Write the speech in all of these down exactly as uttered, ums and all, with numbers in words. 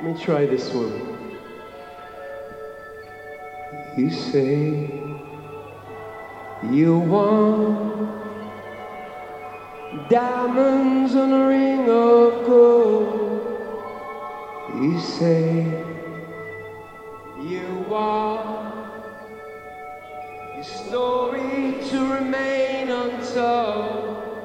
Let me try this one. You say you want diamonds on a ring of gold. You say you want your story to remain untold.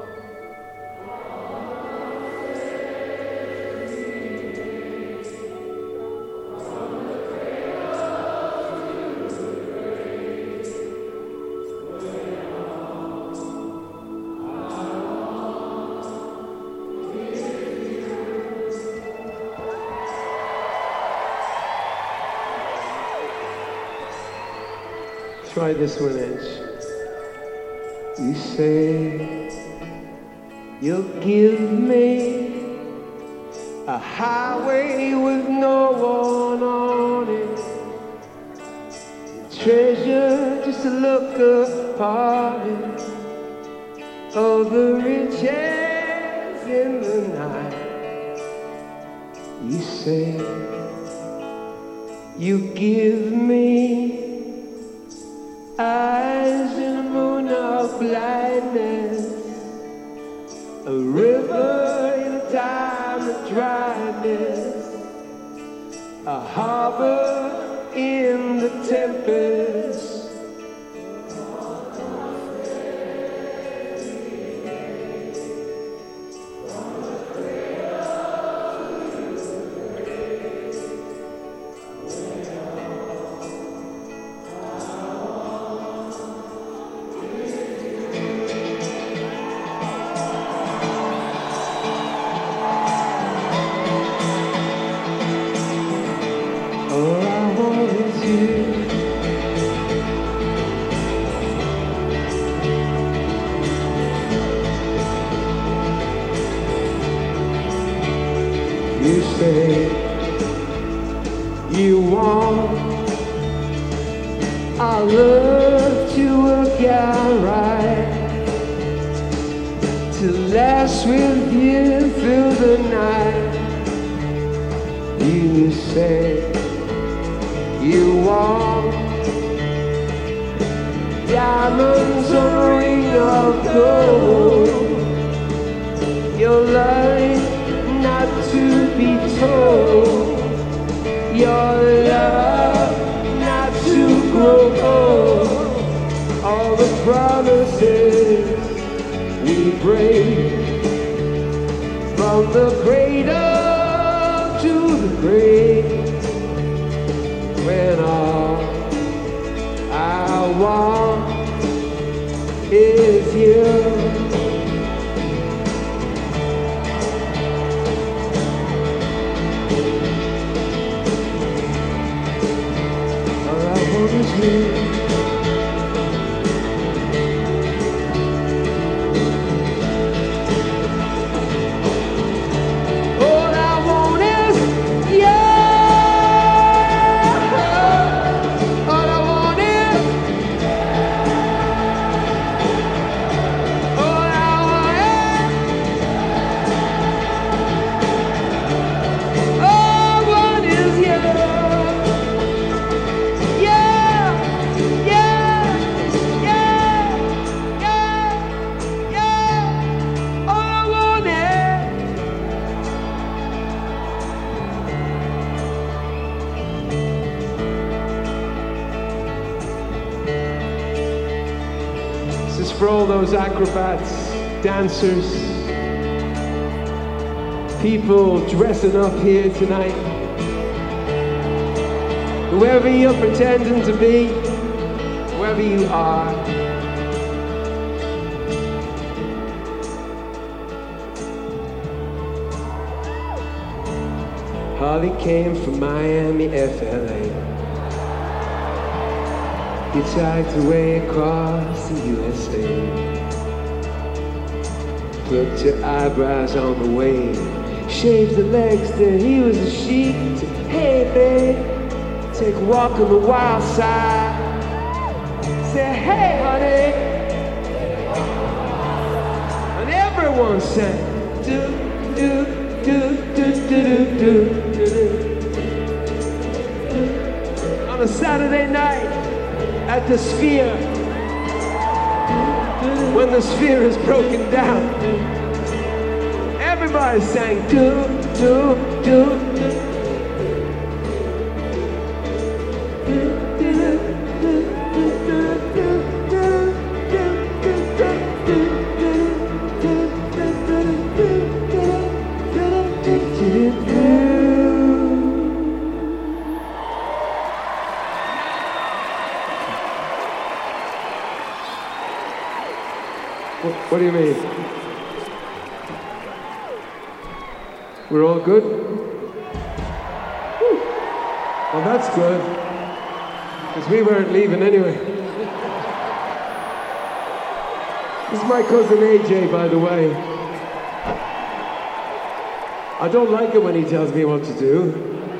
Try this one, Edge. You say you'll give me a highway with no one on it, treasure just to look upon it, all the riches in the night. You say you give me eyes in a moon of blindness, a river in a time of dryness, a harbor in the tempest. You say you want our love to work out right, to last with you through the night. You say you want diamonds on a ring of gold, your life not to be told, your love not to grow old. All the promises we break, from the cradle to the grave, when all I want is you. This is for all those acrobats, dancers, people dressing up here tonight. Whoever you're pretending to be, whoever you are. Holly came from Miami, F L A. Hitchhiked away across the U S A. Plucked your eyebrows on the way, shaved the legs, then he was a sheep. Said, hey babe, take a walk on the wild side. Said, hey honey, and everyone sang, do, do, do, do, do, do, do, do. Saturday night at the Sphere, when the Sphere is broken down, everybody sang do, do, do. What do you mean? We're all good? Whew. Well, that's good, because we weren't leaving anyway. This is my cousin A J, by the way. I don't like it when he tells me what to do,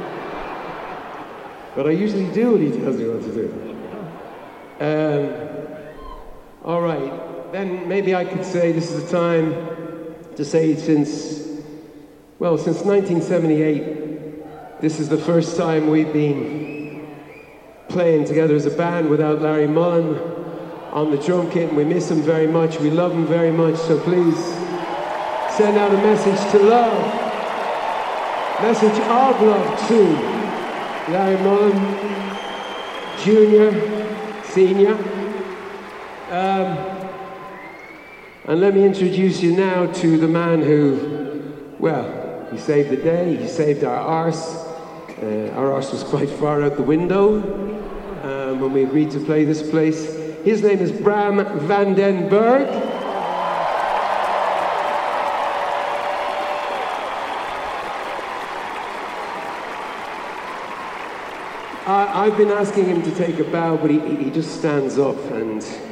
but I usually do what he tells me what to do. Um, all right. Then maybe I could say this is the time to say since, well, since nineteen seventy-eight, this is the first time we've been playing together as a band without Larry Mullen on the drum kit, and we miss him very much. We love him very much, so please send out a message to love, message of love to Larry Mullen, Junior, Senior. Um, And let me introduce you now to the man who, well, he saved the day, he saved our arse. Uh, our arse was quite far out the window um, when we agreed to play this place. His name is Bram van den Berg. I, I've been asking him to take a bow, but he, he just stands up, and